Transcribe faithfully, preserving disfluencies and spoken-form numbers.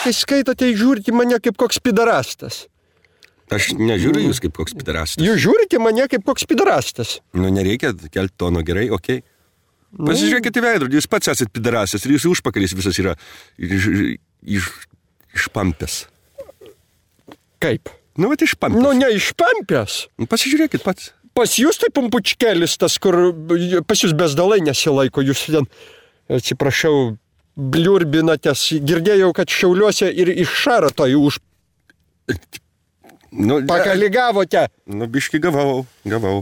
kai skaitote, žiūrite mane kaip koks pidarastas. Aš nežiūriu jūs kaip koks pidarastas. Jūs žiūrite mane kaip koks pidarastas. Nu, nereikia kelti tono, gerai, okei. Okay. Pasižiūrėkite į veidrodį, jūs pats esat pidarastas ir jūsų užpakalis visas yra iš, iš, išpampęs. Kaip? Nu, vat išpampęs. Nu, ne išpampęs. Nu, pasižiūrėkit pats. Pas jūs tai pumpučkelis tas, kur pas jūs bezdalai nesilaiko, jūs ten, atsiprašau, bliurbinatės. Girdėjau, kad Šiauliuose ir iš šaro to už... Nu, Pakaligavote. Nu, biški gavau, gavau.